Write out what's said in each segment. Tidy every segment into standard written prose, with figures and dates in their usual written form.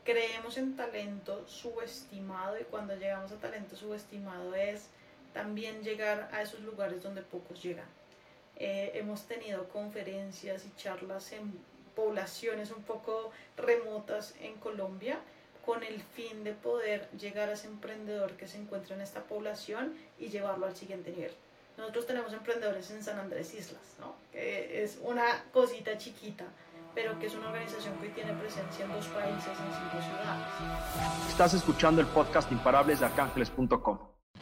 creemos en talento subestimado, y cuando llegamos a talento subestimado es también llegar a esos lugares donde pocos llegan. Hemos tenido conferencias y charlas en poblaciones un poco remotas en Colombia con el fin de poder llegar a ese emprendedor que se encuentra en esta población y llevarlo al siguiente nivel. Nosotros tenemos emprendedores en San Andrés Islas, ¿no? Que es una cosita chiquita, pero que es una organización que hoy tiene presencia en 2 países, en 5 ciudades. Estás escuchando el podcast Imparables de Arcángeles.com.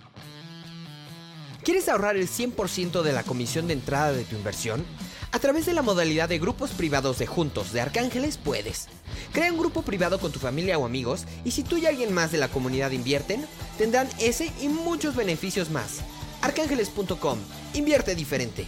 ¿Quieres ahorrar el 100% de la comisión de entrada de tu inversión? A través de la modalidad de grupos privados de Juntos de Arcángeles puedes. Crea un grupo privado con tu familia o amigos y si tú y alguien más de la comunidad invierten, tendrán ese y muchos beneficios más. Arcángeles.com. Invierte diferente.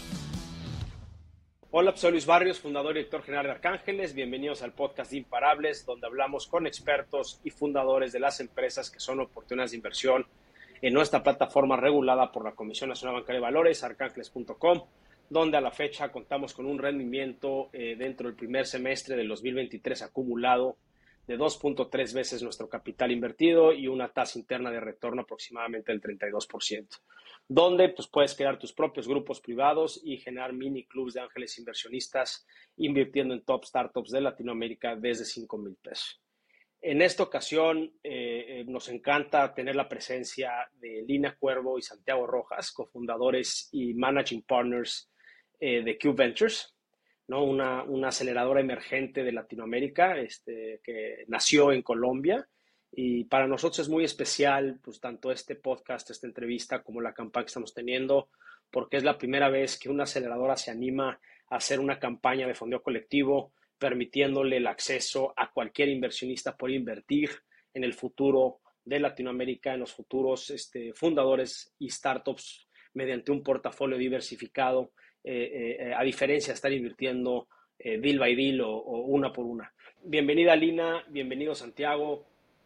Hola, soy Luis Barrios, fundador y director general de Arcángeles. Bienvenidos al podcast de Imparables, donde hablamos con expertos y fundadores de las empresas que son oportunidades de inversión en nuestra plataforma regulada por la Comisión Nacional Bancaria de Valores, arcángeles.com, donde a la fecha contamos con un rendimiento dentro del primer semestre del 2023 acumulado de 2.3 veces nuestro capital invertido y una tasa interna de retorno aproximadamente del 32%, donde pues, puedes crear tus propios grupos privados y generar mini clubs de ángeles inversionistas invirtiendo en top startups de Latinoamérica desde $5,000 pesos. En esta ocasión nos encanta tener la presencia de Lina Cuervo y Santiago Rojas, cofundadores y managing partners de Cube Ventures, ¿no? Una aceleradora emergente de Latinoamérica que nació en Colombia. Y para nosotros es muy especial, pues, tanto este podcast, esta entrevista, como la campaña que estamos teniendo, porque es la primera vez que una aceleradora se anima a hacer una campaña de fondeo colectivo, permitiéndole el acceso a cualquier inversionista por invertir en el futuro de Latinoamérica, en los futuros fundadores y startups mediante un portafolio diversificado, a diferencia de estar invirtiendo deal by deal o una por una. Bienvenida, Lina, bienvenido, Santiago,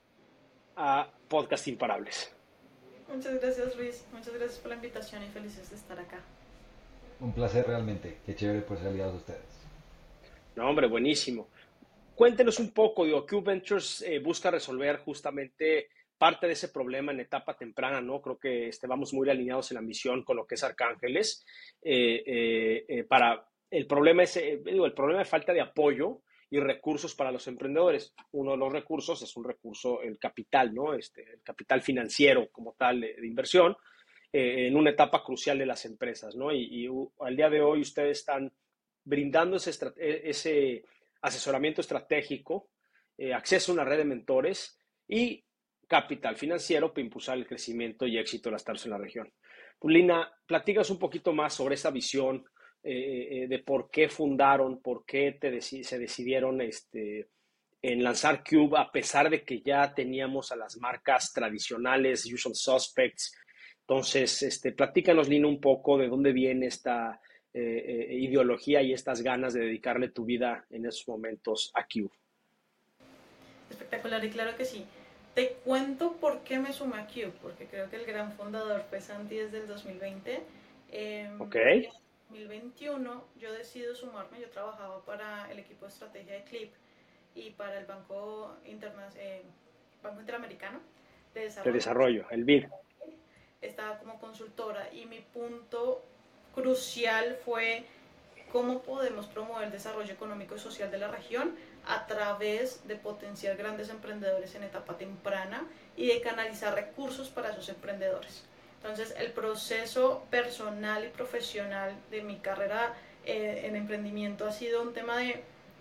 a Podcast Imparables. Muchas gracias, Luis. Muchas gracias por la invitación y felices de estar acá. Un placer realmente. Qué chévere por ser aliados de ustedes. No, hombre, buenísimo. Cuéntenos un poco, Cube Ventures busca resolver justamente parte de ese problema en etapa temprana, ¿no? Creo que vamos muy alineados en la misión con lo que es Arcángeles. Para el problema el problema de falta de apoyo y recursos para los emprendedores. Uno de los recursos es un recurso, el capital, ¿no? El capital financiero como tal de inversión en una etapa crucial de las empresas, ¿no? Y al día de hoy ustedes están brindando ese asesoramiento estratégico, acceso a una red de mentores y capital financiero para impulsar el crecimiento y éxito de las startups en la región. Pues, Lina, platícanos un poquito más sobre esa visión de por qué fundaron, por qué se decidieron en lanzar Cube, a pesar de que ya teníamos a las marcas tradicionales, Usual Suspects. Entonces, platícanos, Lina, un poco de dónde viene esta ideología y estas ganas de dedicarle tu vida en esos momentos a Cube. Espectacular, y claro que sí. Te cuento por qué me sumé a Cube, porque creo que el gran fundador fue Santi desde el 2020. Ok. En 2021 yo decido sumarme. Yo trabajaba para el equipo de estrategia de Clip y para el Banco Interamericano de Desarrollo, el BID. Estaba como consultora y mi punto crucial fue cómo podemos promover el desarrollo económico y social de la región a través de potenciar grandes emprendedores en etapa temprana y de canalizar recursos para esos emprendedores. Entonces, el proceso personal y profesional de mi carrera en emprendimiento ha sido un tema de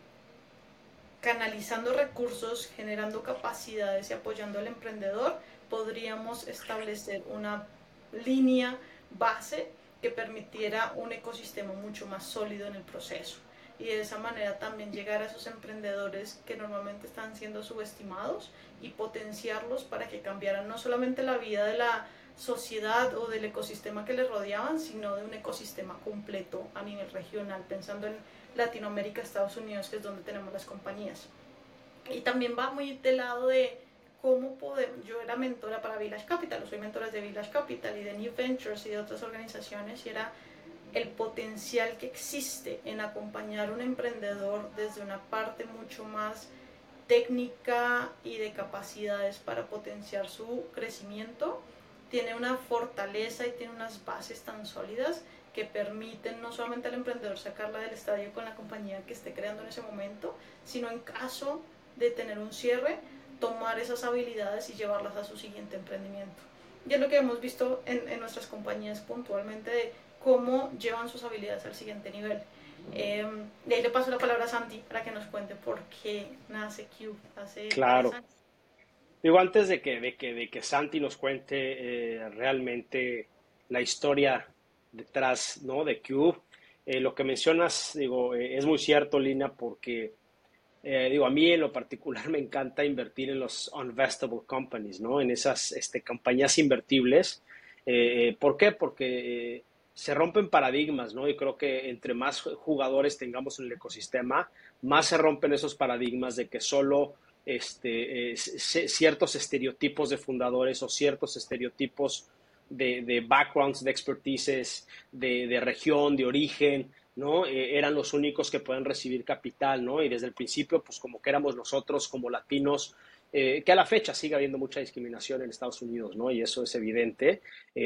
canalizando recursos, generando capacidades y apoyando al emprendedor. Podríamos establecer una línea base que permitiera un ecosistema mucho más sólido en el proceso y de esa manera también llegar a esos emprendedores que normalmente están siendo subestimados y potenciarlos para que cambiaran no solamente la vida de la sociedad o del ecosistema que les rodeaban, sino de un ecosistema completo a nivel regional, pensando en Latinoamérica, Estados Unidos, que es donde tenemos las compañías. Y también va muy del lado de cómo podemos. Yo era mentora para Village Capital, soy mentora de Village Capital y de New Ventures y de otras organizaciones, y era el potencial que existe en acompañar a un emprendedor desde una parte mucho más técnica y de capacidades para potenciar su crecimiento, tiene una fortaleza y tiene unas bases tan sólidas que permiten no solamente al emprendedor sacarla del estadio con la compañía que esté creando en ese momento, sino en caso de tener un cierre, tomar esas habilidades y llevarlas a su siguiente emprendimiento. Y es lo que hemos visto en nuestras compañías puntualmente, de cómo llevan sus habilidades al siguiente nivel. De ahí le paso la palabra a Santi para que nos cuente por qué nace Cube hace Claro. 3 años. Digo, antes de que Santi nos cuente realmente la historia detrás, ¿no?, de Cube, lo que mencionas, digo, es muy cierto, Lina, porque digo, a mí en lo particular me encanta invertir en los unvestable companies, ¿no? En esas compañías invertibles. ¿Por qué? Porque se rompen paradigmas, ¿no? Y creo que entre más jugadores tengamos en el ecosistema, más se rompen esos paradigmas de que solo ciertos estereotipos de fundadores o ciertos estereotipos de backgrounds, de expertices, de región, de origen, ¿no? Eran los únicos que pueden recibir capital, ¿no? Y desde el principio, pues como que éramos nosotros como latinos, que a la fecha sigue habiendo mucha discriminación en Estados Unidos, ¿no? Y eso es evidente.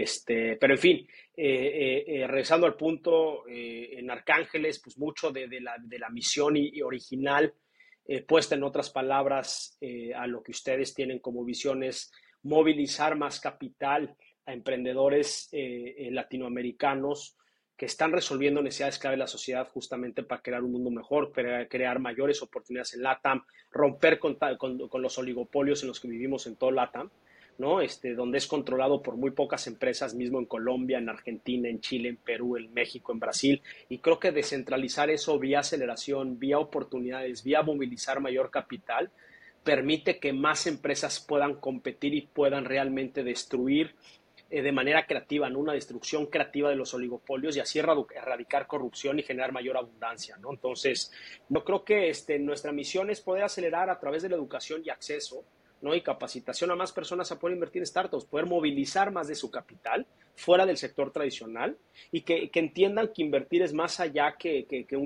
Pero en fin, regresando al punto, en Arcángeles, pues mucho de la misión y original, puesta en otras palabras, a lo que ustedes tienen como visión es movilizar más capital a emprendedores latinoamericanos que están resolviendo necesidades clave de la sociedad justamente para crear un mundo mejor, crear mayores oportunidades en LATAM, romper con los oligopolios en los que vivimos en todo LATAM, ¿no? Donde es controlado por muy pocas empresas, mismo en Colombia, en Argentina, en Chile, en Perú, en México, en Brasil. Y creo que descentralizar eso vía aceleración, vía oportunidades, vía movilizar mayor capital, permite que más empresas puedan competir y puedan realmente destruir de manera creativa, ¿no? Una destrucción creativa de los oligopolios y así erradicar corrupción y generar mayor abundancia, ¿no? Entonces, yo creo que nuestra misión es poder acelerar a través de la educación y acceso, ¿no?, y capacitación a más personas a poder invertir en startups, poder movilizar más de su capital fuera del sector tradicional y que entiendan que invertir es más allá que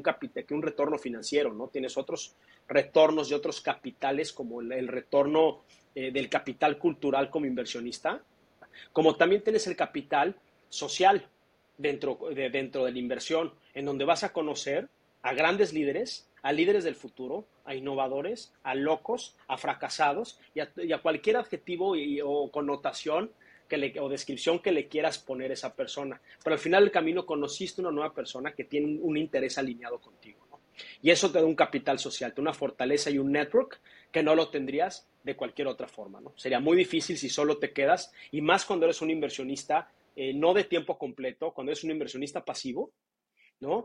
un retorno financiero, ¿no? Tienes otros retornos de otros capitales como el retorno del capital cultural como inversionista, como también tienes el capital social dentro de la inversión, en donde vas a conocer a grandes líderes, a líderes del futuro, a innovadores, a locos, a fracasados y a cualquier adjetivo o connotación o descripción que le quieras poner a esa persona. Pero al final del camino conociste una nueva persona que tiene un interés alineado contigo, ¿no? Y eso te da un capital social, te da una fortaleza y un network que no lo tendrías de cualquier otra forma, ¿no? Sería muy difícil si solo te quedas, y más cuando eres un inversionista no de tiempo completo, cuando eres un inversionista pasivo, ¿no?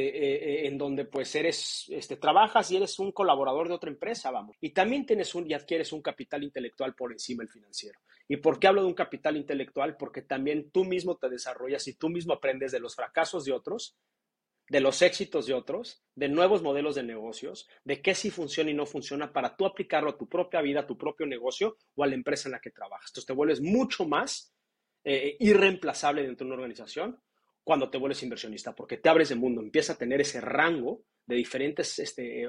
En donde pues trabajas y eres un colaborador de otra empresa, vamos. Y también y adquieres un capital intelectual por encima del financiero. ¿Y por qué hablo de un capital intelectual? Porque también tú mismo te desarrollas y tú mismo aprendes de los fracasos de otros, de los éxitos de otros, de nuevos modelos de negocios, de qué sí funciona y no funciona para tú aplicarlo a tu propia vida, a tu propio negocio o a la empresa en la que trabajas. Entonces te vuelves mucho más irreemplazable dentro de una organización cuando te vuelves inversionista, porque te abres de mundo, empiezas a tener ese rango de diferentes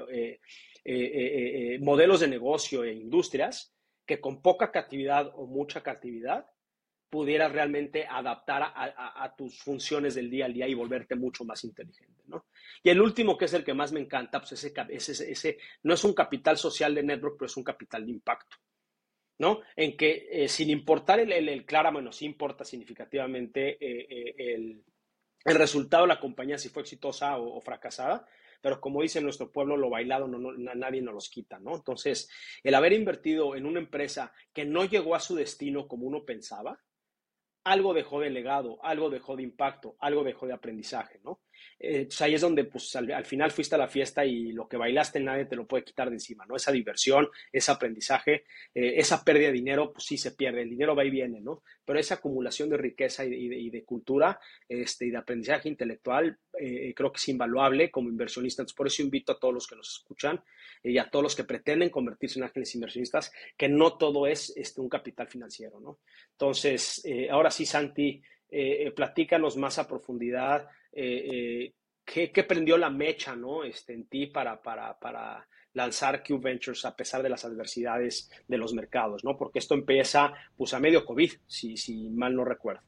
modelos de negocio e industrias que con poca creatividad o mucha creatividad pudieras realmente adaptar a tus funciones del día al día y volverte mucho más inteligente, ¿no? Y el último, que es el que más me encanta, pues ese no es un capital social de network, pero es un capital de impacto, ¿no? En que sin importar claramente, sí importa significativamente el resultado de la compañía, si fue exitosa o fracasada, pero como dice nuestro pueblo, lo bailado nadie nos los quita, ¿no? Entonces, el haber invertido en una empresa que no llegó a su destino como uno pensaba, algo dejó de legado, algo dejó de impacto, algo dejó de aprendizaje, ¿no? Pues ahí es donde pues, al final fuiste a la fiesta y lo que bailaste nadie te lo puede quitar de encima, ¿no? Esa diversión, ese aprendizaje, esa pérdida de dinero, pues sí se pierde, el dinero va y viene, ¿no? Pero esa acumulación de riqueza y de cultura y de aprendizaje intelectual creo que es invaluable como inversionista. Entonces, por eso invito a todos los que nos escuchan y a todos los que pretenden convertirse en ángeles inversionistas, que no todo es un capital financiero, ¿no? Entonces, ahora sí, Santi, platícanos más a profundidad ¿qué prendió la mecha, ¿no? En ti para lanzar Cube Ventures a pesar de las adversidades de los mercados, ¿no? Porque esto empieza pues a medio COVID, si mal no recuerdo.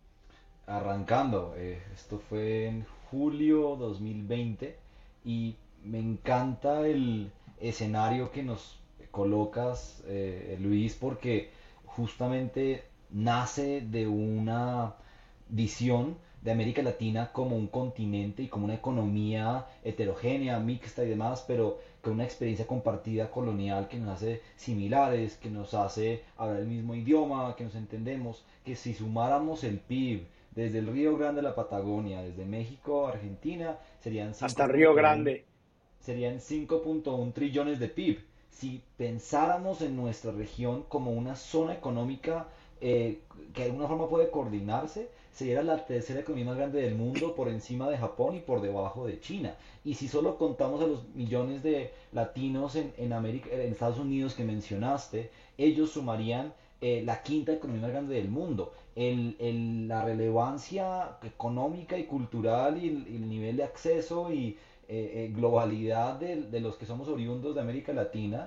Arrancando, esto fue en julio 2020 y me encanta el escenario que nos colocas, Luis, porque justamente nace de una visión de América Latina como un continente y como una economía heterogénea, mixta y demás, pero con una experiencia compartida colonial que nos hace similares, que nos hace hablar el mismo idioma, que nos entendemos, que si sumáramos el PIB desde el Río Grande a la Patagonia, desde México a Argentina, serían Hasta Río 5.1 Grande. serían 5.1 trillones de PIB. Si pensáramos en nuestra región como una zona económica que de alguna forma puede coordinarse, sería la tercera economía más grande del mundo por encima de Japón y por debajo de China. Y si solo contamos a los millones de latinos en América, en Estados Unidos que mencionaste, ellos sumarían la quinta economía más grande del mundo. La relevancia económica y cultural y el nivel de acceso y globalidad de los que somos oriundos de América Latina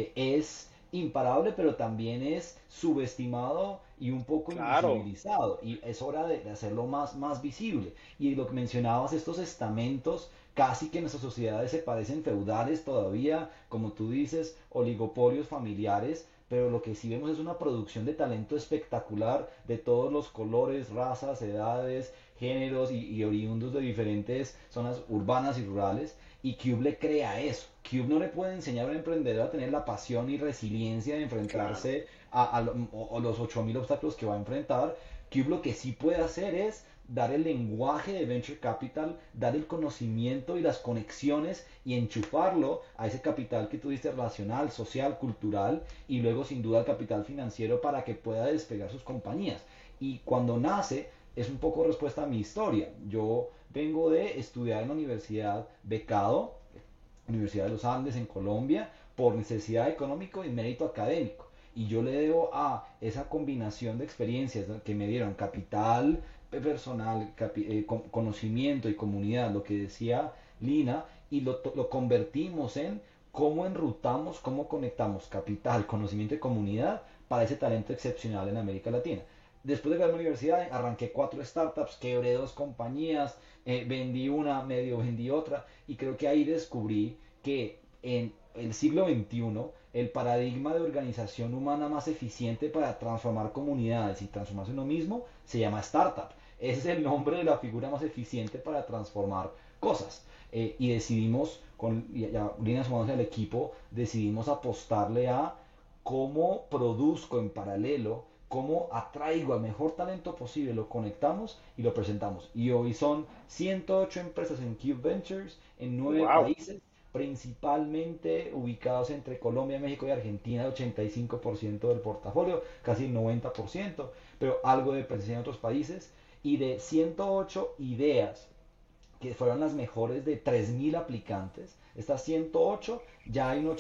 es imparable, pero también es subestimado y un poco Claro. invisibilizado. Y es hora de hacerlo más visible. Y lo que mencionabas, estos estamentos, casi que en nuestras sociedades se parecen feudales todavía, como tú dices, oligopolios familiares. Pero lo que sí vemos es una producción de talento espectacular de todos los colores, razas, edades, géneros y oriundos de diferentes zonas urbanas y rurales. Y Cube le crea eso. Cube no le puede enseñar a un emprendedor a tener la pasión y resiliencia de Claro. enfrentarse a los 8.000 obstáculos que va a enfrentar. Cube lo que sí puede hacer es dar el lenguaje de Venture Capital, dar el conocimiento y las conexiones y enchufarlo a ese capital que tú dices relacional, social, cultural y luego sin duda el capital financiero para que pueda despegar sus compañías. Y cuando nace es un poco respuesta a mi historia. Yo vengo de estudiar en la universidad becado, Universidad de los Andes en Colombia, por necesidad económica y mérito académico. Y yo le debo a esa combinación de experiencias que me dieron capital personal, conocimiento y comunidad, lo que decía Lina, y lo convertimos en cómo enrutamos, cómo conectamos capital, conocimiento y comunidad para ese talento excepcional en América Latina. Después de graduarme en la universidad, arranqué 4 startups, quebré 2 compañías, vendí una, medio vendí otra, y creo que ahí descubrí que en el siglo XXI el paradigma de organización humana más eficiente para transformar comunidades y transformarse uno mismo se llama startup. Ese es el nombre de la figura más eficiente para transformar cosas. Y decidimos, con ya líneas humanas del equipo, decidimos apostarle a cómo produzco en paralelo, cómo atraigo al mejor talento posible, lo conectamos y lo presentamos. Y hoy son 108 empresas en Cube Ventures en 9 Wow. países, principalmente ubicados entre Colombia, México y Argentina, el 85% del portafolio, casi el 90%, pero algo de presencia en otros países. Y de 108 ideas que fueron las mejores de 3.000 aplicantes, estas 108 ya hay un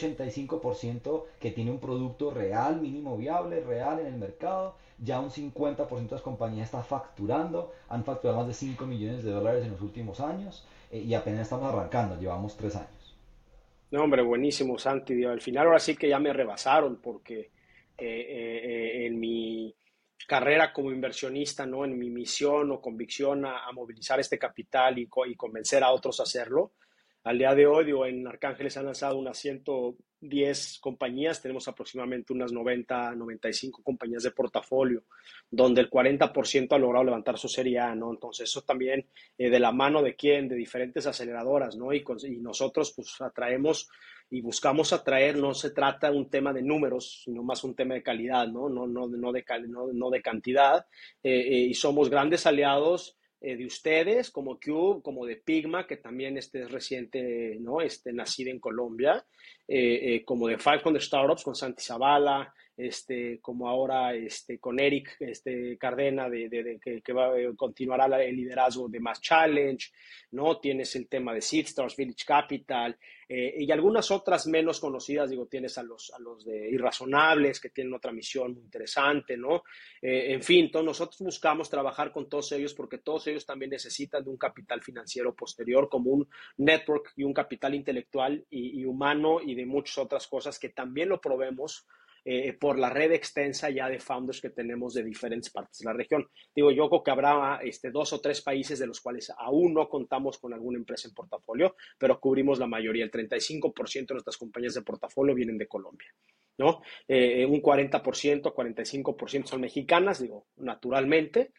85% que tiene un producto real, mínimo viable, real en el mercado, ya un 50% de las compañías está facturando, han facturado más de 5 millones de dólares en los últimos años y apenas estamos arrancando, llevamos 3 años. No, hombre, buenísimo, Santi. Digo, al final ahora sí que ya me rebasaron porque en mi carrera como inversionista, ¿no? En mi misión o convicción a movilizar este capital y convencer a otros a hacerlo. Al día de hoy, digo, en Arcángeles han lanzado unas 110 compañías, tenemos aproximadamente unas 90, 95 compañías de portafolio, donde el 40% ha logrado levantar su serie A, ¿no? Entonces, eso también de la mano de quién, de diferentes aceleradoras, ¿no? Y nosotros, pues, atraemos y buscamos atraer, no se trata de un tema de números, sino más un tema de calidad, ¿no? No de cantidad. Y somos grandes aliados de ustedes, como Cube, como de Pigma, que también es reciente, ¿no? Nacida en Colombia, como de 500 Startups con Santi Zavala, como ahora con Eric Cardena, que continuará el liderazgo de Mass Challenge, ¿no? Tienes el tema de Seedstars, Village Capital, y algunas otras menos conocidas, digo, tienes a los de Irrazonables, que tienen otra misión muy interesante, ¿no? En fin, nosotros buscamos trabajar con todos ellos porque todos ellos también necesitan de un capital financiero posterior, como un network y un capital intelectual y humano y de muchas otras cosas que también lo probemos por la red extensa ya de founders que tenemos de diferentes partes de la región. Digo, yo creo que habrá 2 o 3 países de los cuales aún no contamos con alguna empresa en portafolio, pero cubrimos la mayoría. El 35% de nuestras compañías de portafolio vienen de Colombia, ¿no? Un 40%, 45% son mexicanas, digo, naturalmente,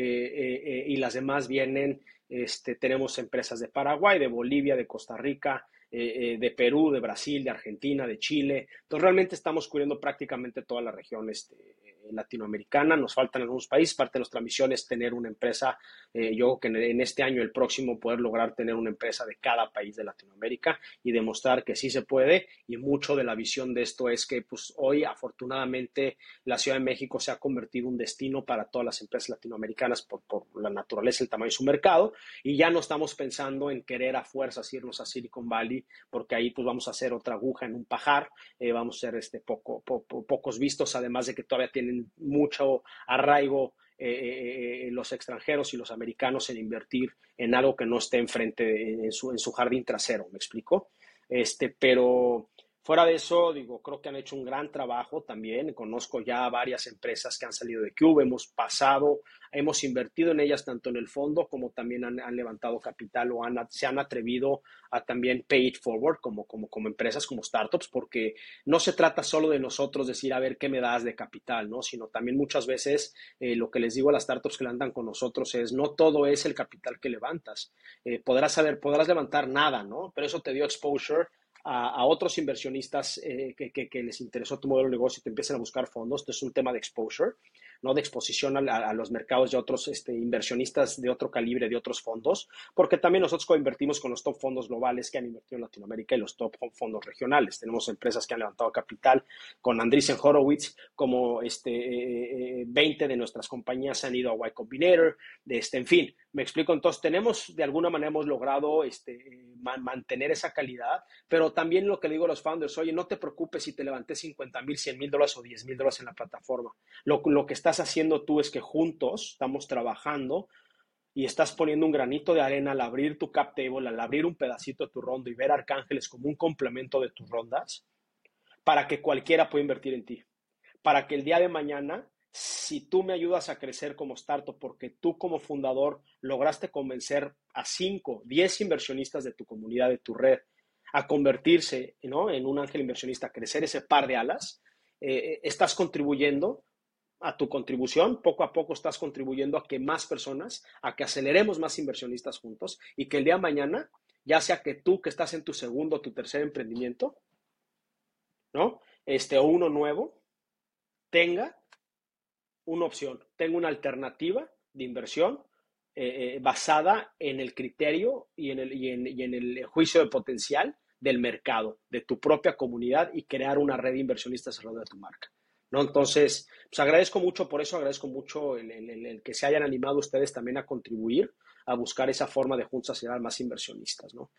y las demás vienen, tenemos empresas de Paraguay, de Bolivia, de Costa Rica, de Perú, de Brasil, de Argentina, de Chile. Entonces, realmente estamos cubriendo prácticamente toda la región latinoamericana. Nos faltan algunos países. Parte de nuestra misión es tener una empresa, yo creo que en este año, el próximo, poder lograr tener una empresa de cada país de Latinoamérica y demostrar que sí se puede. Y mucho de la visión de esto es que pues, hoy, afortunadamente, la Ciudad de México se ha convertido en un destino para todas las empresas latinoamericanas por la naturaleza, el tamaño de su mercado. Y ya no estamos pensando en querer a fuerzas irnos a Silicon Valley, porque ahí pues vamos a hacer otra aguja en un pajar, vamos a ser pocos vistos, además de que todavía tienen mucho arraigo los extranjeros y los americanos en invertir en algo que no esté enfrente en su jardín trasero, ¿me explico? Pero fuera de eso, digo, creo que han hecho un gran trabajo también. Conozco ya varias empresas que han salido de Cube, hemos invertido en ellas tanto en el fondo como también han levantado capital o se han atrevido a también pay it forward como empresas, como startups, porque no se trata solo de nosotros decir, a ver, ¿qué me das de capital?, ¿no? Sino también muchas veces lo que les digo a las startups que levantan con nosotros es, no todo es el capital que levantas. Podrás levantar nada, ¿no? Pero eso te dio exposure a otros inversionistas que les interesó tu modelo de negocio y te empiezan a buscar fondos. Esto es un tema de exposure, ¿no? De exposición a los mercados de otros inversionistas de otro calibre, de otros fondos, porque también nosotros coinvertimos con los top fondos globales que han invertido en Latinoamérica y los top fondos regionales. Tenemos empresas que han levantado capital con Andreessen Horowitz, como 20 de nuestras compañías han ido a Y Combinator, en fin, me explico. Entonces, de alguna manera hemos logrado mantener esa calidad, pero también lo que le digo a los founders, oye, no te preocupes si te levanté $50,000, $100,000 o $10,000 en la plataforma. Lo que estás haciendo tú es que juntos estamos trabajando y estás poniendo un granito de arena al abrir tu cap table, al abrir un pedacito de tu ronda y ver a Arcángeles como un complemento de tus rondas para que cualquiera pueda invertir en ti. Para que el día de mañana, si tú me ayudas a crecer como startup, porque tú como fundador lograste convencer a 5, 10 inversionistas de tu comunidad, de tu red, a convertirse, ¿no?, en un ángel inversionista, a crecer ese par de alas, estás contribuyendo a tu contribución, poco a poco estás contribuyendo a que más personas, a que aceleremos más inversionistas juntos y que el día de mañana, ya sea que tú que estás en tu segundo o tu tercer emprendimiento, ¿no?, o uno nuevo, tenga una opción, tenga una alternativa de inversión basada en el criterio y en el juicio de potencial del mercado, de tu propia comunidad y crear una red de inversionistas alrededor de tu marca, ¿no? Entonces, pues agradezco mucho por eso, agradezco mucho el que se hayan animado ustedes también a contribuir, a buscar esa forma de juntos acelerar más inversionistas, ¿no?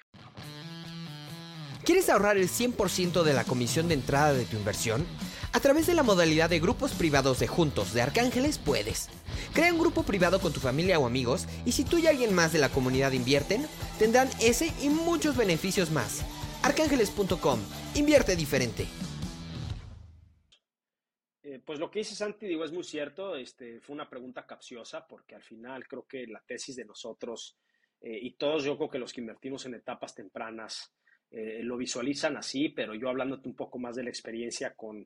¿Quieres ahorrar el 100% de la comisión de entrada de tu inversión? A través de la modalidad de grupos privados de Juntos de Arcángeles puedes. Crea un grupo privado con tu familia o amigos y si tú y alguien más de la comunidad invierten, tendrán ese y muchos beneficios más. Arcángeles.com. Invierte diferente. Pues lo que dice Santi, digo, es muy cierto. Fue una pregunta capciosa porque al final creo que la tesis de nosotros y todos, yo creo que los que invertimos en etapas tempranas lo visualizan así, pero yo hablándote un poco más de la experiencia con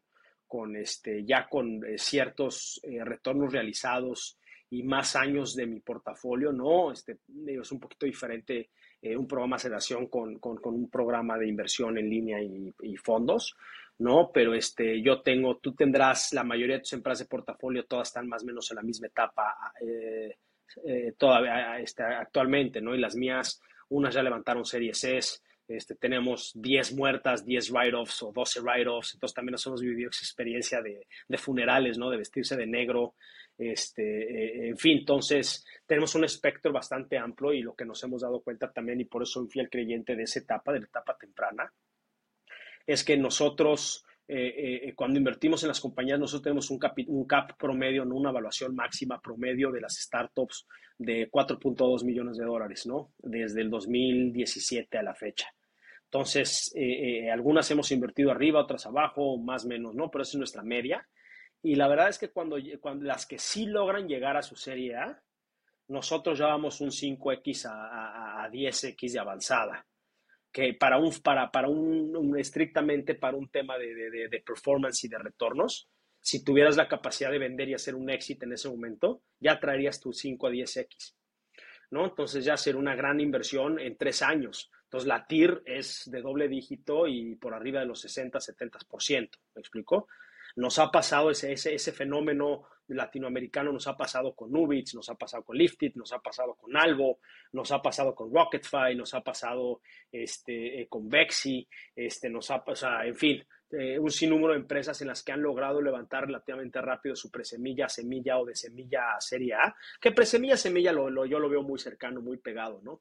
ciertos retornos realizados y más años de mi portafolio, ¿no? Es un poquito diferente un programa de aceleración con un programa de inversión en línea y fondos, ¿no? Pero tú tendrás, la mayoría de tus empresas de portafolio, todas están más o menos en la misma etapa todavía actualmente, ¿no? Y las mías, unas ya levantaron Series S, tenemos 10 muertas, 10 write-offs o 12 write-offs, entonces también nos hemos vivido esa experiencia de funerales, ¿no? De vestirse de negro, en fin, entonces tenemos un espectro bastante amplio y lo que nos hemos dado cuenta también, y por eso soy fiel creyente de esa etapa, de la etapa temprana, es que nosotros, cuando invertimos en las compañías, nosotros tenemos un cap promedio, no una evaluación máxima promedio de las startups de 4.2 millones de dólares, ¿no? Desde el 2017 a la fecha. Entonces, algunas hemos invertido arriba, otras abajo, más o menos, ¿no? Pero esa es nuestra media. Y la verdad es que cuando las que sí logran llegar a su serie A, nosotros ya vamos un 5X a 10X de avanzada, que estrictamente para un tema de performance y de retornos, si tuvieras la capacidad de vender y hacer un éxito en ese momento, ya traerías tu 5 a 10X, ¿no? Entonces ya ser una gran inversión en 3 años. Entonces la TIR es de doble dígito y por arriba de los 60-70%, ¿me explico? Nos ha pasado ese fenómeno latinoamericano, nos ha pasado con Nubits, nos ha pasado con Liftit, nos ha pasado con Alvo, nos ha pasado con Rocketfy, nos ha pasado con Vexi, en fin, un sinnúmero de empresas en las que han logrado levantar relativamente rápido su presemilla, semilla o de semilla a serie A, que presemilla, semilla yo lo veo muy cercano, muy pegado, ¿no?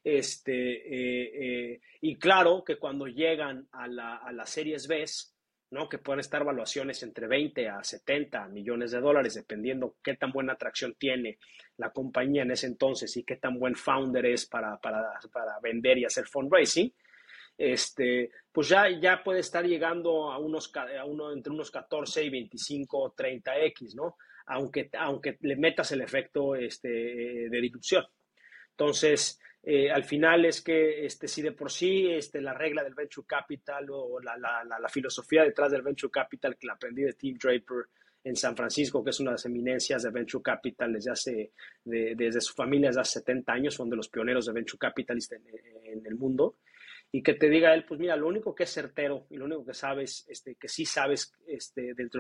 Y claro que cuando llegan a las series B, ¿no? Que pueden estar valuaciones entre 20 a 70 millones de dólares, dependiendo qué tan buena atracción tiene la compañía en ese entonces y qué tan buen founder es para vender y hacer fundraising, pues ya puede estar llegando a entre unos 14 y 25, 30X, ¿no? Aunque le metas el efecto de dilución. Entonces, al final es que si de por sí la regla del venture capital o la filosofía detrás del venture capital que la aprendí de Tim Draper en San Francisco, que es una de las eminencias de venture capital desde su familia desde hace 70 años, son de los pioneros de venture capitalist en el mundo, y que te diga él, pues mira, lo único que es certero y lo único que sabes, que sí sabes dentro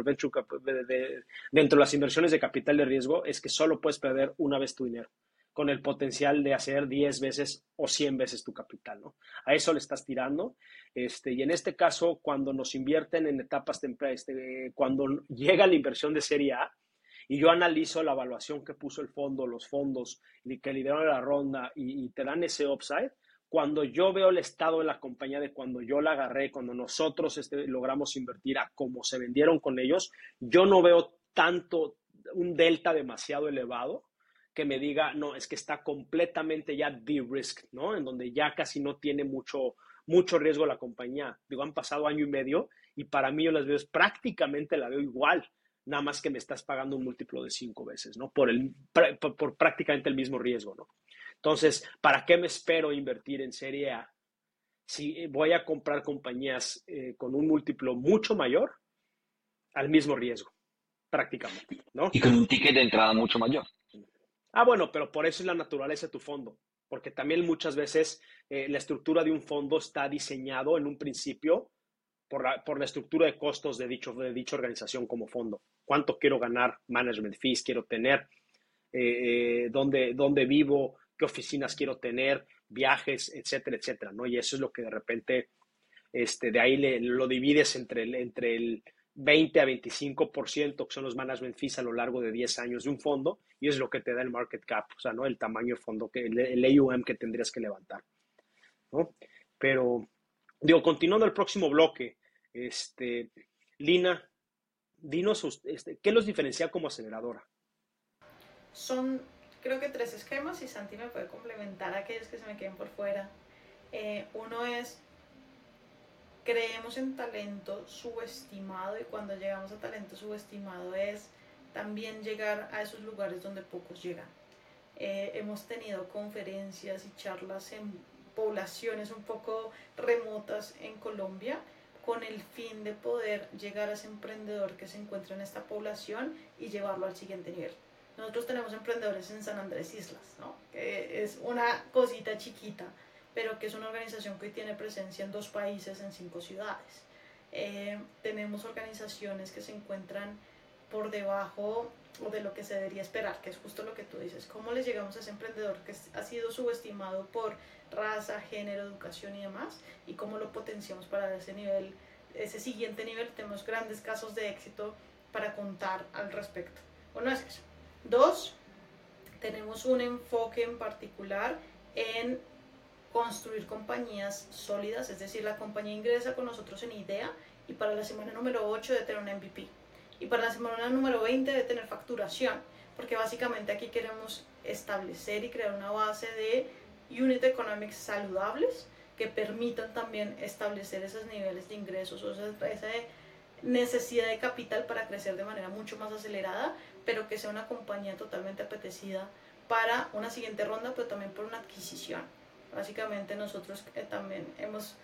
de las inversiones de capital de riesgo es que solo puedes perder una vez tu dinero, con el potencial de hacer 10 veces o 100 veces tu capital, ¿no? A eso le estás tirando. Y en este caso, cuando nos invierten en etapas tempranas, cuando llega la inversión de serie A, y yo analizo la evaluación que puso el fondo, los fondos que lideraron la ronda y te dan ese upside, cuando yo veo el estado de la compañía de cuando yo la agarré, cuando nosotros logramos invertir a cómo se vendieron con ellos, yo no veo tanto un delta demasiado elevado que me diga, no, es que está completamente ya de-risk, ¿no? En donde ya casi no tiene mucho riesgo la compañía. Digo, han pasado año y medio y para mí yo las veo, prácticamente la veo igual, nada más que me estás pagando un múltiplo de 5 veces, ¿no? Por prácticamente el mismo riesgo, ¿no? Entonces, ¿para qué me espero invertir en serie A si voy a comprar compañías con un múltiplo mucho mayor al mismo riesgo, prácticamente, ¿no? Y con un ticket de entrada mucho mayor. Bueno, pero por eso es la naturaleza de tu fondo, porque también muchas veces la estructura de un fondo está diseñado en un principio por la estructura de costos de dicha organización como fondo. ¿Cuánto quiero ganar? Management fees quiero tener, dónde vivo, qué oficinas quiero tener, viajes, etcétera, etcétera, ¿no? Y eso es lo que de repente, de ahí lo divides entre el 20 a 25%, que son los management fees a lo largo de 10 años de un fondo, y es lo que te da el market cap, o sea, ¿no? El tamaño de fondo, el AUM que tendrías que levantar, ¿no? Pero, digo, continuando el próximo bloque, Lina, dinos, ¿qué los diferencia como aceleradora? Son, creo que 3 esquemas y Santi me puede complementar aquellos que se me queden por fuera. Uno es, creemos en talento subestimado, y cuando llegamos a talento subestimado es también llegar a esos lugares donde pocos llegan. Hemos tenido conferencias y charlas en poblaciones un poco remotas en Colombia con el fin de poder llegar a ese emprendedor que se encuentra en esta población y llevarlo al siguiente nivel. Nosotros tenemos emprendedores en San Andrés Islas, ¿no? Que es una cosita chiquita, pero que es una organización que hoy tiene presencia en 2 países, en 5 ciudades. Tenemos organizaciones que se encuentran por debajo o de lo que se debería esperar, que es justo lo que tú dices. ¿Cómo les llegamos a ese emprendedor que ha sido subestimado por raza, género, educación y demás? Y cómo lo potenciamos para ese nivel, ese siguiente nivel. Tenemos grandes casos de éxito para contar al respecto. Uno es eso. Dos, tenemos un enfoque en particular en construir compañías sólidas, es decir, la compañía ingresa con nosotros en idea y para la semana número 8 debe tener un MVP. Y para la semana número 20 debe tener facturación, porque básicamente aquí queremos establecer y crear una base de unit economics saludables que permitan también establecer esos niveles de ingresos o esa necesidad de capital para crecer de manera mucho más acelerada, pero que sea una compañía totalmente apetecida para una siguiente ronda, pero también por una adquisición. Básicamente nosotros también hemos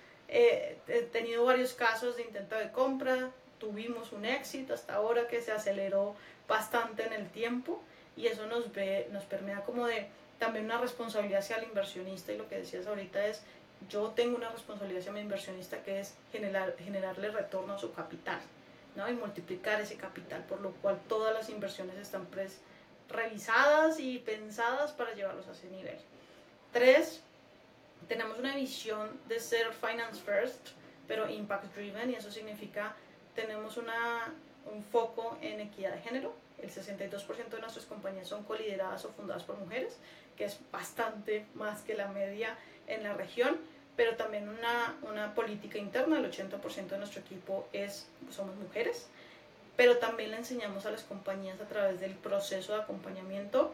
tenido varios casos de intento de compra, tuvimos un éxito hasta ahora que se aceleró bastante en el tiempo y eso nos permea como de también una responsabilidad hacia el inversionista, y lo que decías ahorita es, yo tengo una responsabilidad hacia mi inversionista que es generarle retorno a su capital, ¿no? Y multiplicar ese capital, por lo cual todas las inversiones están revisadas y pensadas para llevarlos a ese nivel. 3, tenemos una visión de ser finance first, pero impact driven, y eso significa tenemos un foco en equidad de género. El 62% de nuestras compañías son colideradas o fundadas por mujeres, que es bastante más que la media en la región, pero también una política interna. El 80% de nuestro equipo somos mujeres, pero también le enseñamos a las compañías a través del proceso de acompañamiento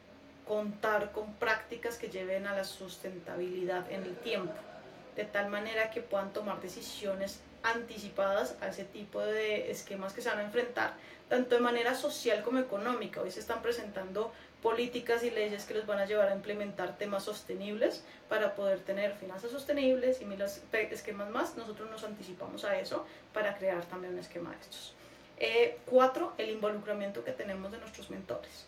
contar con prácticas que lleven a la sustentabilidad en el tiempo, de tal manera que puedan tomar decisiones anticipadas a ese tipo de esquemas que se van a enfrentar, tanto de manera social como económica. Hoy se están presentando políticas y leyes que los van a llevar a implementar temas sostenibles para poder tener finanzas sostenibles y mil esquemas más. Nosotros nos anticipamos a eso para crear también un esquema de estos. 4, el involucramiento que tenemos de nuestros mentores.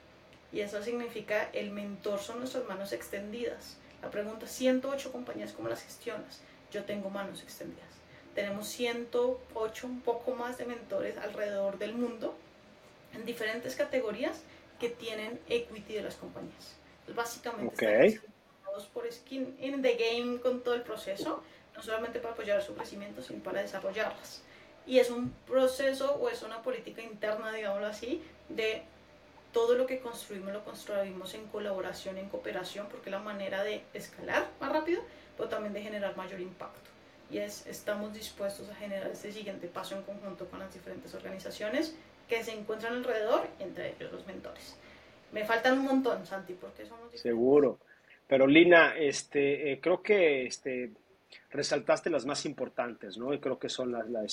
Y eso significa, el mentor son nuestras manos extendidas. La pregunta, 108 compañías, ¿cómo las gestionas? Yo tengo manos extendidas. Tenemos 108, un poco más de mentores alrededor del mundo, en diferentes categorías que tienen equity de las compañías. Entonces, básicamente estamos por skin in the game con todo el proceso, no solamente para apoyar su crecimiento, sino para desarrollarlas. Y es un proceso o es una política interna, digámoslo así, de todo lo que construimos lo construimos en colaboración, en cooperación, porque es la manera de escalar más rápido, pero también de generar mayor impacto. Y estamos dispuestos a generar este siguiente paso en conjunto con las diferentes organizaciones que se encuentran alrededor, entre ellos los mentores. Me faltan un montón, Santi, porque somos diferentes. Seguro. Pero Lina, creo que resaltaste las más importantes, ¿no? Y creo que son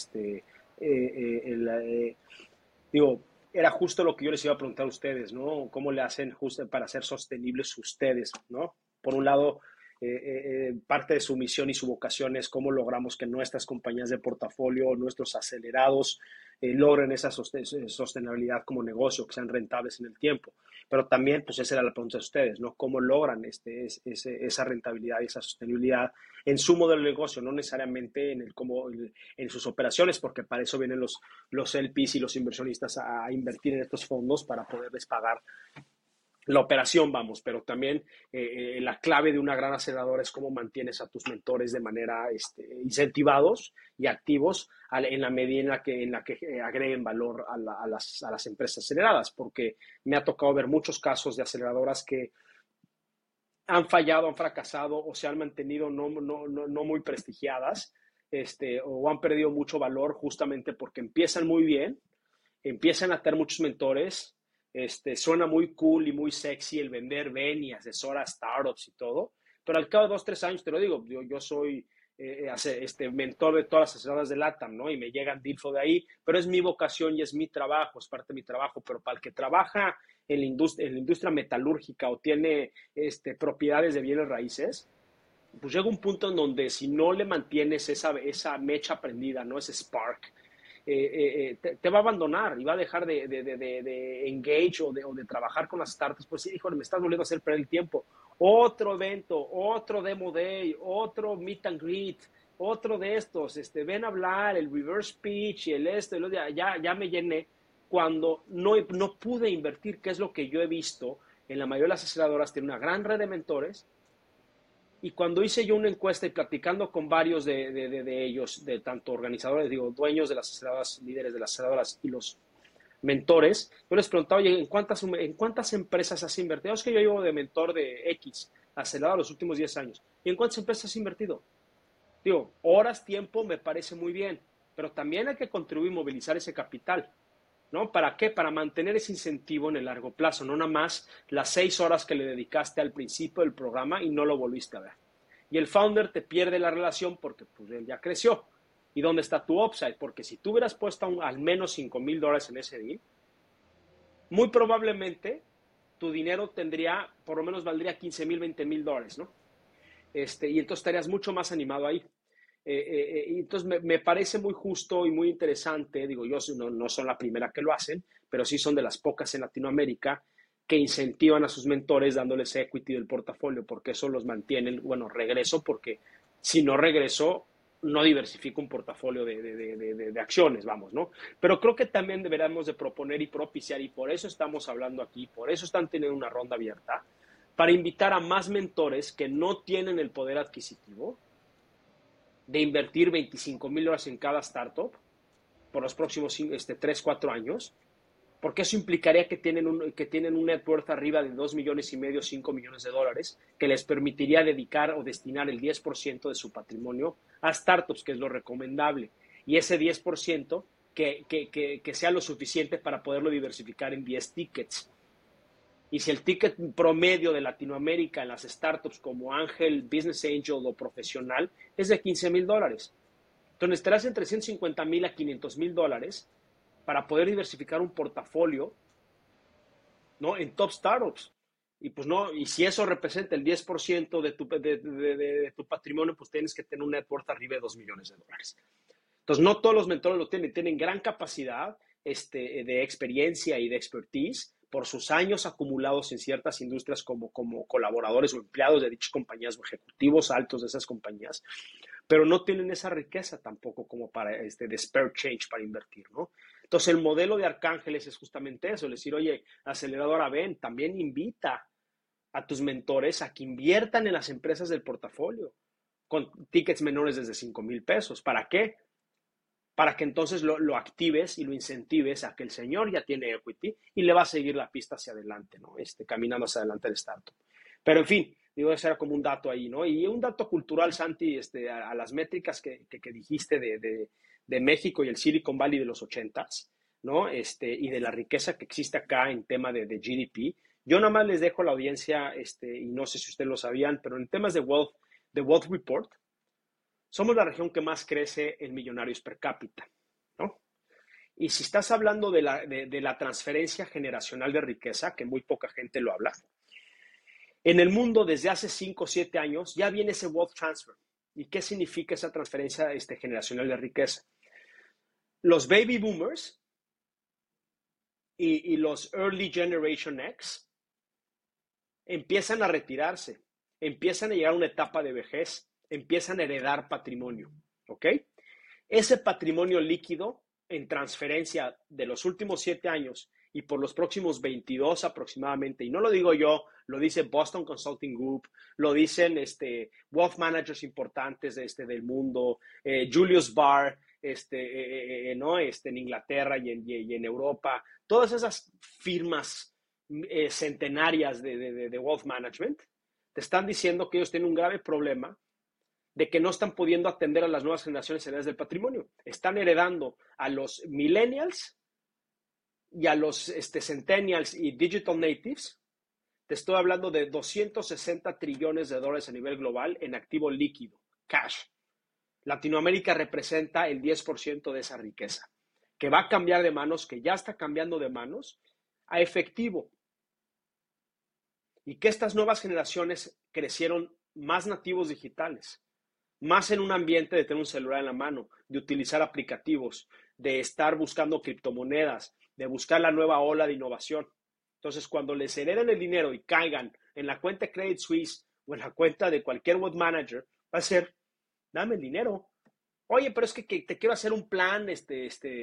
digo, era justo lo que yo les iba a preguntar a ustedes, ¿no? ¿Cómo le hacen justo para ser sostenibles ustedes, ¿no? Por un lado, parte de su misión y su vocación es cómo logramos que nuestras compañías de portafolio, nuestros acelerados, logren esa sostenibilidad como negocio, que sean rentables en el tiempo. Pero también, pues esa era la pregunta de ustedes, ¿no? ¿Cómo logran esa rentabilidad y esa sostenibilidad en su modelo de negocio, no necesariamente en sus operaciones, porque para eso vienen los LPs y los inversionistas a invertir en estos fondos para poderles pagar la operación, vamos, pero también la clave de una gran aceleradora es cómo mantienes a tus mentores de manera incentivados y activos en la medida en la que agreguen valor a las empresas aceleradas, porque me ha tocado ver muchos casos de aceleradoras que han fallado, han fracasado o se han mantenido no muy prestigiadas, o han perdido mucho valor justamente porque empiezan muy bien, empiezan a tener muchos mentores. Suena muy cool y muy sexy el vender, ven y asesora a startups y todo, pero al cabo de 2-3 años, te lo digo, yo soy mentor de todas las asesoras de LATAM, ¿no? Y me llegan deals de ahí, pero es mi vocación y es mi trabajo, es parte de mi trabajo, pero para el que trabaja en la industria metalúrgica o tiene propiedades de bienes raíces, pues llega un punto en donde si no le mantienes esa mecha prendida, ¿no? Ese spark, te va a abandonar y va a dejar de engage o de trabajar con las startups. Pues sí, híjole, me estás volviendo a hacer perder el tiempo. Otro evento, otro demo day, otro meet and greet, otro de estos, ven a hablar, el reverse pitch y ya me llené. cuando no pude invertir, que es lo que yo he visto en la mayoría de las aceleradoras, tiene una gran red de mentores. Y cuando hice yo una encuesta y platicando con varios de ellos, de tanto organizadores, dueños de las aceleradoras, líderes de las aceleradoras y los mentores, yo les preguntaba, oye, ¿en cuántas empresas has invertido? Es que yo llevo de mentor de X acelerador los últimos 10 años. ¿Y en cuántas empresas has invertido? Horas, tiempo, me parece muy bien, pero también hay que contribuir y movilizar ese capital, ¿no? ¿Para qué? Para mantener ese incentivo en el largo plazo, no nada más las 6 horas que le dedicaste al principio del programa y no lo volviste a ver. Y el founder te pierde la relación porque pues, él ya creció. ¿Y dónde está tu upside? Porque si tú hubieras puesto al menos $5,000 en ese deal, muy probablemente tu dinero por lo menos valdría $15,000, $20,000, ¿no? Y entonces estarías mucho más animado ahí. Y entonces me parece muy justo y muy interesante, yo no son la primera que lo hacen, pero sí son de las pocas en Latinoamérica que incentivan a sus mentores dándoles equity del portafolio, porque eso los mantiene, regreso, porque si no regreso, no diversifico un portafolio de acciones, vamos, ¿no? Pero creo que también deberíamos de proponer y propiciar, y por eso estamos hablando aquí, por eso están teniendo una ronda abierta, para invitar a más mentores que no tienen el poder adquisitivo de invertir $25,000 en cada startup por los próximos 3, 4 años, porque eso implicaría que tienen un net worth arriba de $2,5 millones, $5 millones, que les permitiría dedicar o destinar el 10% de su patrimonio a startups, que es lo recomendable, y ese 10% que sea lo suficiente para poderlo diversificar en 10 tickets. Y si el ticket promedio de Latinoamérica en las startups como Ángel, Business Angel o profesional es de $15,000, entonces necesitarás entre $150,000 a $500,000 para poder diversificar un portafolio, ¿no? En top startups. Y pues no, y si eso representa el 10% de tu patrimonio, pues tienes que tener un net worth arriba de $2 millones. Entonces no todos los mentores lo tienen gran capacidad de experiencia y de expertise por sus años acumulados en ciertas industrias como colaboradores o empleados de dichas compañías o ejecutivos altos de esas compañías, pero no tienen esa riqueza tampoco como para de spare change para invertir, ¿no? Entonces el modelo de Arcángeles es justamente eso, decir, oye, aceleradora, ven, también invita a tus mentores a que inviertan en las empresas del portafolio con tickets menores desde $5,000. ¿Para qué? Para que entonces lo actives y lo incentives a que el señor ya tiene equity y le va a seguir la pista hacia adelante, ¿no? Caminando hacia adelante el startup. Pero en fin, eso era como un dato ahí, ¿no? Y un dato cultural, Santi, a las métricas que dijiste de México y el Silicon Valley de los 80s, ¿no? Y de la riqueza que existe acá en tema de GDP. Yo nada más les dejo a la audiencia, y no sé si ustedes lo sabían, pero en temas de Wealth Report, somos la región que más crece en millonarios per cápita, ¿no? Y si estás hablando de la transferencia generacional de riqueza, que muy poca gente lo habla, en el mundo desde hace 5 o 7 años ya viene ese wealth transfer. ¿Y qué significa esa transferencia generacional de riqueza? Los baby boomers y los early generation X empiezan a retirarse, empiezan a llegar a una etapa de vejez, empiezan a heredar patrimonio, ¿ok? Ese patrimonio líquido en transferencia de los últimos 7 años y por los próximos 22 aproximadamente, y no lo digo yo, lo dice Boston Consulting Group, lo dicen wealth managers importantes del mundo, Julius Baer, ¿no? En Inglaterra y en Europa, todas esas firmas centenarias de wealth management te están diciendo que ellos tienen un grave problema de que no están pudiendo atender a las nuevas generaciones heredas del patrimonio. Están heredando a los millennials y a los centennials y digital natives. Te estoy hablando de $260 trillones a nivel global en activo líquido, cash. Latinoamérica representa el 10% de esa riqueza, que va a cambiar de manos, que ya está cambiando de manos, a efectivo. Y que estas nuevas generaciones crecieron más nativos digitales, más en un ambiente de tener un celular en la mano, de utilizar aplicativos, de estar buscando criptomonedas, de buscar la nueva ola de innovación. Entonces, cuando les hereden el dinero y caigan en la cuenta de Credit Suisse o en la cuenta de cualquier wealth manager, va a ser, dame el dinero. Oye, pero es que te quiero hacer un plan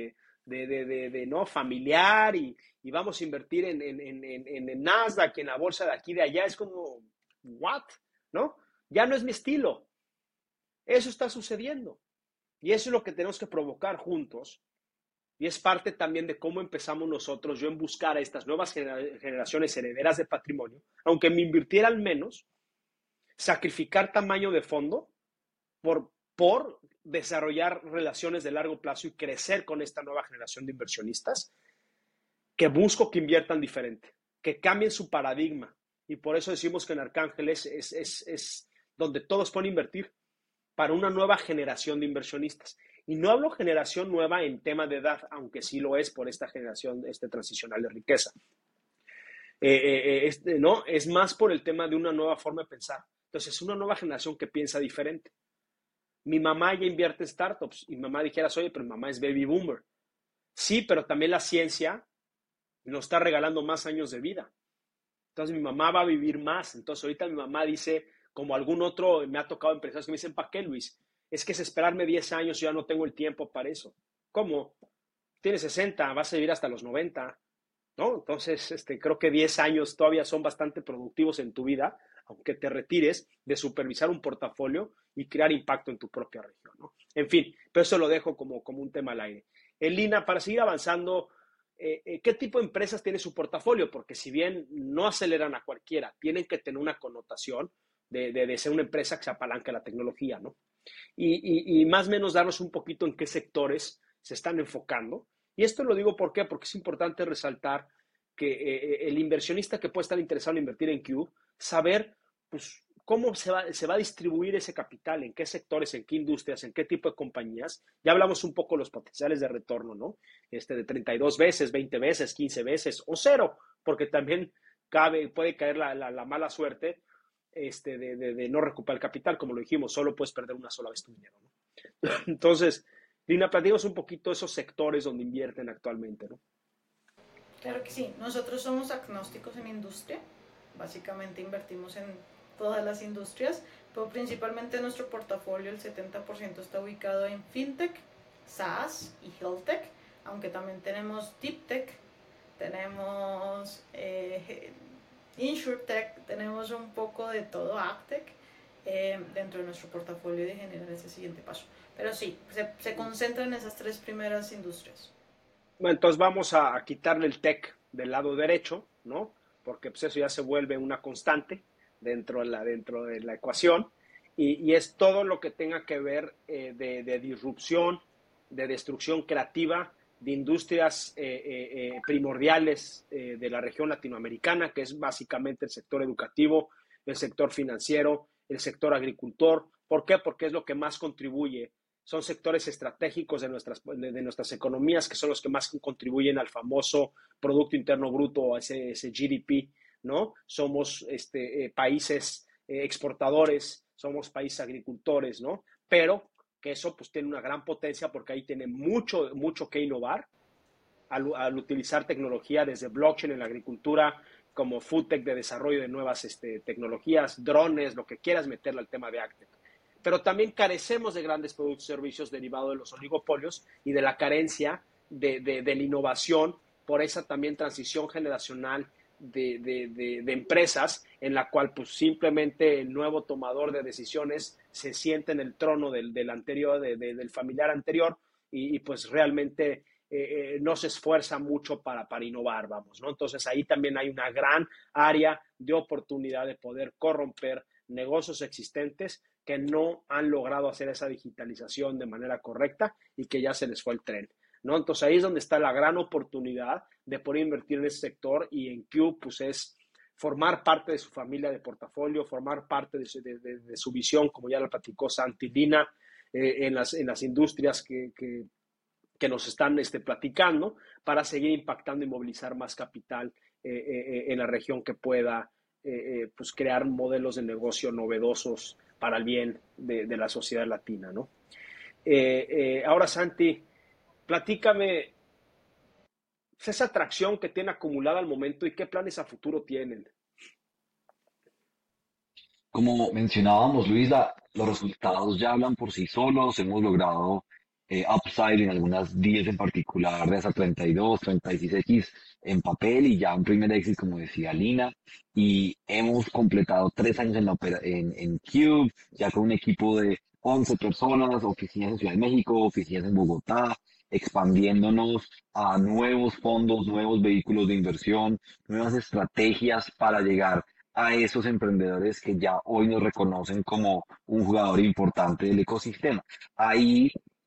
¿no? familiar y vamos a invertir en Nasdaq, en la bolsa de aquí y de allá. Es como, ¿what? ¿No? Ya no es mi estilo. Eso está sucediendo. Y eso es lo que tenemos que provocar juntos. Y es parte también de cómo empezamos nosotros, yo en buscar a estas nuevas generaciones herederas de patrimonio, aunque me invirtieran menos, sacrificar tamaño de fondo por desarrollar relaciones de largo plazo y crecer con esta nueva generación de inversionistas que busco que inviertan diferente, que cambien su paradigma. Y por eso decimos que en Arcángeles es donde todos pueden invertir para una nueva generación de inversionistas. Y no hablo generación nueva en tema de edad, aunque sí lo es por esta generación transicional de riqueza. ¿No? Es más por el tema de una nueva forma de pensar. Entonces, es una nueva generación que piensa diferente. Mi mamá ya invierte en startups y mi mamá dijera, oye, pero mi mamá es baby boomer. Sí, pero también la ciencia nos está regalando más años de vida. Entonces, mi mamá va a vivir más. Entonces, ahorita mi mamá dice, como algún otro, me ha tocado empresarios que me dicen, ¿para qué, Luis? Es que es esperarme 10 años, yo ya no tengo el tiempo para eso. ¿Cómo? Tienes 60, vas a vivir hasta los 90, ¿no? Entonces, creo que 10 años todavía son bastante productivos en tu vida, aunque te retires de supervisar un portafolio y crear impacto en tu propia región, ¿no? En fin, pero eso lo dejo como un tema al aire. Lina, para seguir avanzando, ¿qué tipo de empresas tiene su portafolio? Porque si bien no aceleran a cualquiera, tienen que tener una connotación de ser una empresa que se apalanca en la tecnología, ¿no? Y más o menos darnos un poquito en qué sectores se están enfocando. Y esto lo digo ¿por qué? Porque es importante resaltar que el inversionista que puede estar interesado en invertir en Cube, saber pues, cómo se va a distribuir ese capital, en qué sectores, en qué industrias, en qué tipo de compañías. Ya hablamos un poco de los potenciales de retorno, ¿no? De 32 veces, 20 veces, 15 veces o cero, porque también puede caer la mala suerte de no recuperar el capital, como lo dijimos, solo puedes perder una sola vez tu dinero, ¿no? Entonces, Lina, platícanos un poquito de esos sectores donde invierten actualmente, ¿no? Claro que sí, nosotros somos agnósticos en industria, básicamente invertimos en todas las industrias, pero principalmente nuestro portafolio, el 70% está ubicado en FinTech, SaaS y HealthTech, aunque también tenemos DeepTech, tenemos InsurTech, tenemos un poco de todo, AgTech, dentro de nuestro portafolio de generar ese siguiente paso. Pero sí, se concentra en esas tres primeras industrias. Bueno, entonces vamos a quitarle el tech del lado derecho, ¿no? Porque pues eso ya se vuelve una constante dentro de la ecuación y es todo lo que tenga que ver de disrupción, de destrucción creativa, de industrias primordiales de la región latinoamericana, que es básicamente el sector educativo, el sector financiero, el sector agricultor. ¿Por qué? Porque es lo que más contribuye. Son sectores estratégicos de nuestras economías que son los que más contribuyen al famoso Producto Interno Bruto, a ese GDP, ¿no? Somos países exportadores, somos países agricultores, ¿no? Pero que eso pues tiene una gran potencia porque ahí tiene mucho que innovar al utilizar tecnología desde blockchain en la agricultura, como foodtech de desarrollo de nuevas tecnologías, drones, lo que quieras meterle al tema de AgTech. Pero también carecemos de grandes productos y servicios derivados de los oligopolios y de la carencia de la innovación por esa también transición generacional de empresas en la cual pues simplemente el nuevo tomador de decisiones se siente en el trono del anterior, del familiar anterior y pues realmente no se esfuerza mucho para innovar, vamos, ¿no? Entonces ahí también hay una gran área de oportunidad de poder corromper negocios existentes que no han logrado hacer esa digitalización de manera correcta y que ya se les fue el tren, ¿no? Entonces ahí es donde está la gran oportunidad de poder invertir en ese sector y en Cube pues es formar parte de su familia de portafolio, formar parte de su visión, como ya lo platicó Santi, Lina, en las industrias que nos están platicando para seguir impactando y movilizar más capital en la región que pueda pues crear modelos de negocio novedosos para el bien de la sociedad latina, ¿no? Ahora, Santi, platícame esa atracción que tiene acumulada al momento y qué planes a futuro tienen. Como mencionábamos, Luis, los resultados ya hablan por sí solos. Hemos logrado upside en algunas 10 en particular, de hasta 32, 36X en papel y ya un primer exit, como decía Lina. Y hemos completado 3 años en Cube, ya con un equipo de 11 personas, oficinas en Ciudad de México, oficinas en Bogotá, expandiéndonos a nuevos fondos, nuevos vehículos de inversión, nuevas estrategias para llegar a esos emprendedores que ya hoy nos reconocen como un jugador importante del ecosistema. Ahí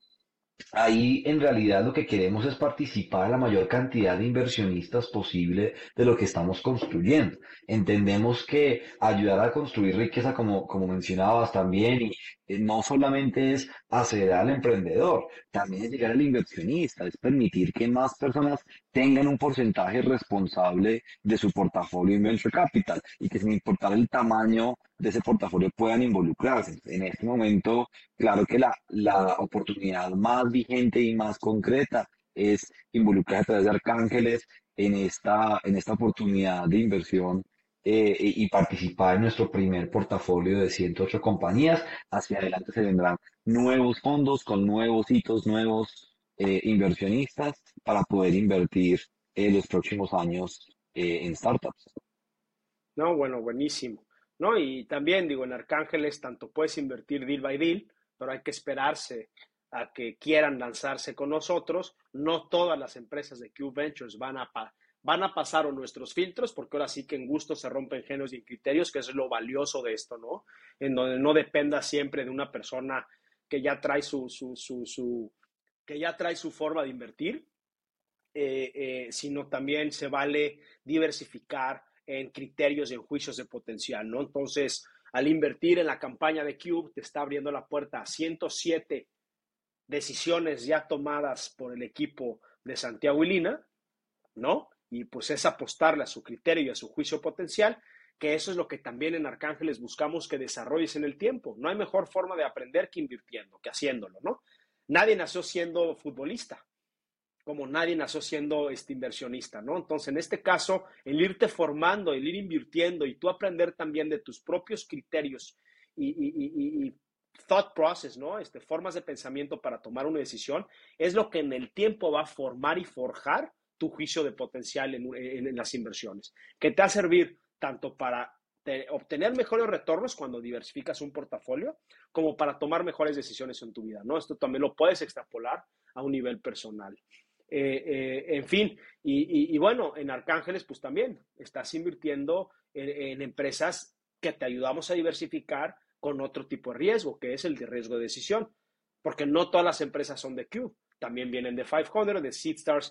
Ahí en realidad lo que queremos es participar a la mayor cantidad de inversionistas posible de lo que estamos construyendo. Entendemos que ayudar a construir riqueza, como mencionabas también, y no solamente es acelerar al emprendedor, también es llegar al inversionista, es permitir que más personas tengan un porcentaje responsable de su portafolio en venture capital y que sin importar el tamaño de ese portafolio puedan involucrarse. En este momento, claro que la oportunidad más vigente y más concreta es involucrar a través de Arcángeles en esta oportunidad de inversión y participar en nuestro primer portafolio de 108 compañías. Hacia adelante se vendrán nuevos fondos con nuevos hitos, nuevos inversionistas para poder invertir en los próximos años en startups. No, bueno, buenísimo. ¿No? Y también digo, en Arcángeles tanto puedes invertir deal by deal, pero hay que esperarse a que quieran lanzarse con nosotros. No todas las empresas de Cube Ventures van a pasar nuestros filtros, porque ahora sí que en gusto se rompen géneros y criterios, que es lo valioso de esto, ¿no? En donde no dependa siempre de una persona que ya trae que ya trae su forma de invertir, sino también se vale diversificar en criterios y en juicios de potencial, ¿no? Entonces, al invertir en la campaña de Cube, te está abriendo la puerta a 107 decisiones ya tomadas por el equipo de Santiago y Lina, ¿no? Y pues es apostarle a su criterio y a su juicio potencial, que eso es lo que también en Arcángeles buscamos que desarrolles en el tiempo. No hay mejor forma de aprender que invirtiendo, que haciéndolo, ¿no? Nadie nació siendo futbolista, como nadie nació siendo inversionista, ¿no? Entonces, en este caso, el irte formando, el ir invirtiendo y tú aprender también de tus propios criterios y thought process, ¿no? Formas de pensamiento para tomar una decisión, es lo que en el tiempo va a formar y forjar tu juicio de potencial en las inversiones, que te va a servir tanto para obtener mejores retornos cuando diversificas un portafolio, como para tomar mejores decisiones en tu vida, ¿no? Esto también lo puedes extrapolar a un nivel personal. En fin, y bueno, en Arcángeles pues también estás invirtiendo en empresas que te ayudamos a diversificar con otro tipo de riesgo, que es el de riesgo de decisión, porque no todas las empresas son de Cube, también vienen de 500, de SeedStars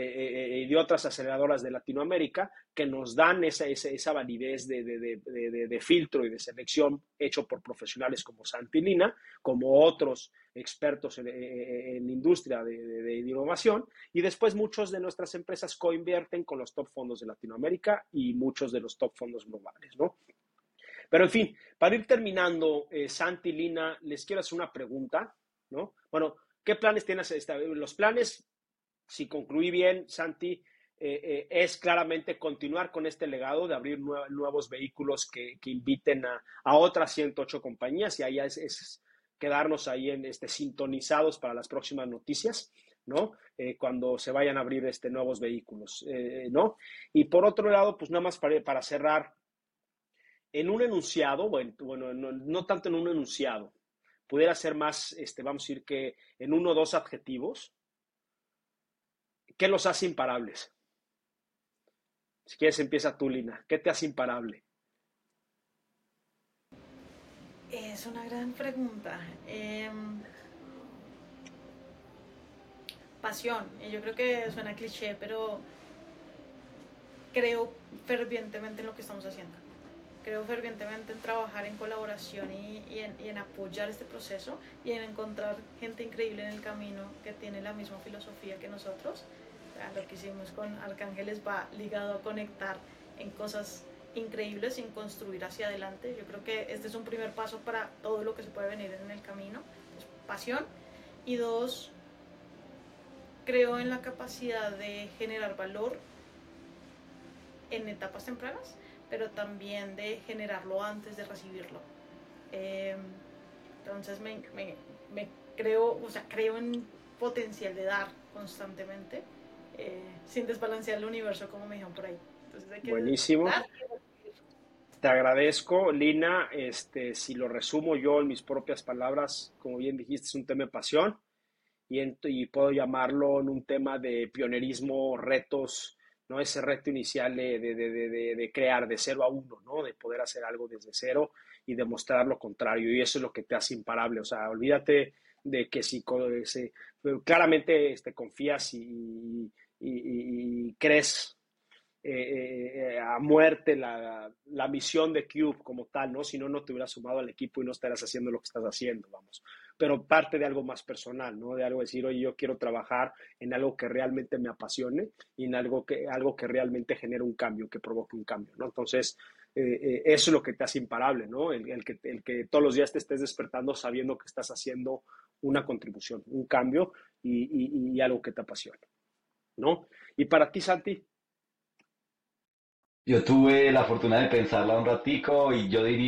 y de otras aceleradoras de Latinoamérica que nos dan esa validez de filtro y de selección hecho por profesionales como Santi Lina, como otros expertos en industria de innovación, y después muchos de nuestras empresas coinvierten con los top fondos de Latinoamérica y muchos de los top fondos globales, ¿no? Pero en fin, para ir terminando, Santi, Lina, les quiero hacer una pregunta, ¿no? Bueno, ¿qué planes tienes? Los planes, si concluí bien, Santi, es claramente continuar con este legado de abrir nuevos vehículos que inviten a otras 108 compañías, y ahí es quedarnos ahí sintonizados para las próximas noticias, ¿no? Cuando se vayan a abrir nuevos vehículos, ¿no? Y por otro lado, pues nada más para cerrar, en un enunciado, bueno, no tanto en un enunciado, pudiera ser más, vamos a decir que en 1 o 2 adjetivos, ¿qué los hace imparables? Si quieres empieza tú, Lina. ¿Qué te hace imparable? Es una gran pregunta. Pasión. Y yo creo que suena cliché, pero creo fervientemente en lo que estamos haciendo. Creo fervientemente en trabajar en colaboración y en apoyar este proceso y en encontrar gente increíble en el camino que tiene la misma filosofía que nosotros. O sea, lo que hicimos con Arcángeles va ligado a conectar en cosas increíbles, en construir hacia adelante. Yo creo que este es un primer paso para todo lo que se puede venir en el camino. Es pasión. Y 2, creo en la capacidad de generar valor en etapas tempranas, pero también de generarlo antes de recibirlo. Entonces me creo en potencial de dar constantemente, sin desbalancear el universo, como me dijeron por ahí. Entonces hay que Buenísimo. dar. Te agradezco, Lina. Si lo resumo yo en mis propias palabras, como bien dijiste, es un tema de pasión y puedo llamarlo en un tema de pionerismo, retos, ¿no? Ese reto inicial de crear de 0 a 1, ¿no? De poder hacer algo desde cero y demostrar lo contrario. Y eso es lo que te hace imparable. O sea, olvídate de que si claramente confías y crees a muerte la misión de Cube como tal, ¿no? Si no, no te hubieras sumado al equipo y no estarías haciendo lo que estás haciendo, vamos. Pero parte de algo más personal, ¿no? De algo decir, oye, yo quiero trabajar en algo que realmente me apasione y en algo que realmente genere un cambio, que provoque un cambio, ¿no? Entonces, eso es lo que te hace imparable, ¿no? El que todos los días te estés despertando sabiendo que estás haciendo una contribución, un cambio y algo que te apasiona, ¿no? Y para ti, Santi. Yo tuve la fortuna de pensarla un ratico y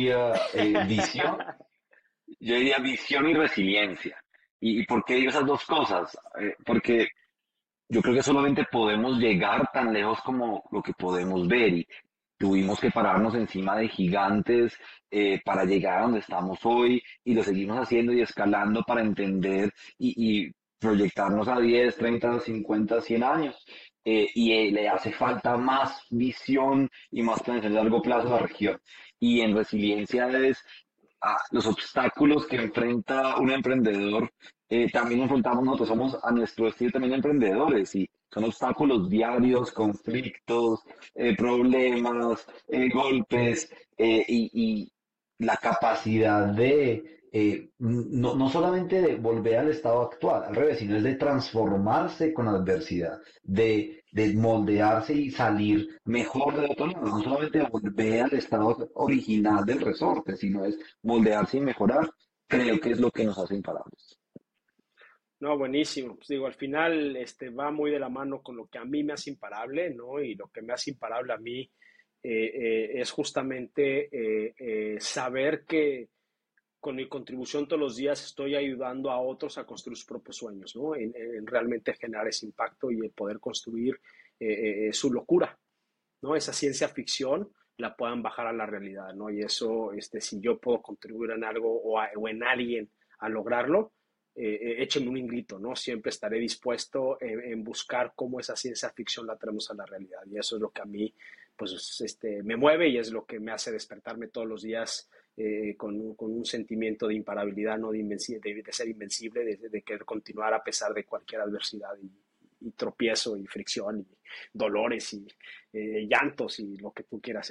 yo diría visión y resiliencia. ¿Y por qué digo esas dos cosas? Porque yo creo que solamente podemos llegar tan lejos como lo que podemos ver y tuvimos que pararnos encima de gigantes para llegar a donde estamos hoy y lo seguimos haciendo y escalando para entender y proyectarnos a 10, 30, 50, 100 años. Le hace falta más visión y más planeación de largo plazo a la región. Y en resiliencia es los obstáculos que enfrenta un emprendedor, también enfrentamos nosotros, somos a nuestro estilo también emprendedores y son obstáculos diarios, conflictos, problemas, golpes y la capacidad de no solamente de volver al estado actual, al revés, sino es de transformarse con la adversidad, de moldearse y salir mejor de otro lado, no solamente volver al estado original del resorte, sino es moldearse y mejorar, creo que es lo que nos hace imparables. No, buenísimo. Pues digo, al final va muy de la mano con lo que a mí me hace imparable, ¿no? Y lo que me hace imparable a mí es justamente saber que con mi contribución todos los días estoy ayudando a otros a construir sus propios sueños, ¿no? En realmente generar ese impacto y el poder construir su locura, ¿no? Esa ciencia ficción la puedan bajar a la realidad, ¿no? Y eso, si yo puedo contribuir en algo o en alguien a lograrlo, échenme un grito, ¿no? Siempre estaré dispuesto en buscar cómo esa ciencia ficción la traemos a la realidad. Y eso es lo que a mí, pues, me mueve y es lo que me hace despertarme todos los días con un sentimiento de imparabilidad, ¿no? De ser invencible, de querer continuar a pesar de cualquier adversidad y tropiezo y fricción y dolores y llantos y lo que tú quieras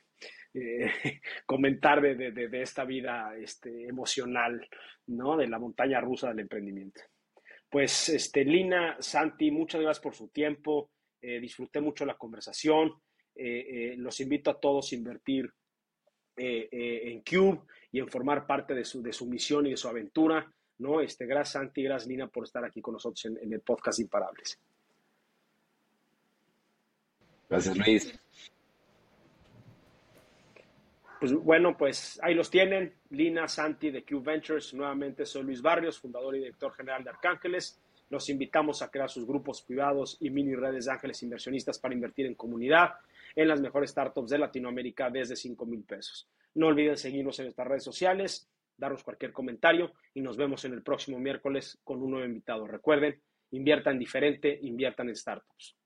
comentar de esta vida emocional, ¿no? De la montaña rusa del emprendimiento. Pues, Lina, Santi, muchas gracias por su tiempo. Disfruté mucho la conversación. Los invito a todos a invertir en Cube y en formar parte de su misión y de su aventura, ¿no? Gracias, Santi, gracias, Lina, por estar aquí con nosotros en el podcast Imparables. Gracias, Luis. Pues bueno, pues ahí los tienen, Lina, Santi de Cube Ventures. Nuevamente soy Luis Barrios, fundador y director general de Arcángeles. Los invitamos a crear sus grupos privados y mini redes de ángeles inversionistas para invertir en comunidad en las mejores startups de Latinoamérica desde 5,000 pesos. No olviden seguirnos en nuestras redes sociales, darnos cualquier comentario y nos vemos en el próximo miércoles con un nuevo invitado. Recuerden, inviertan diferente, inviertan en startups.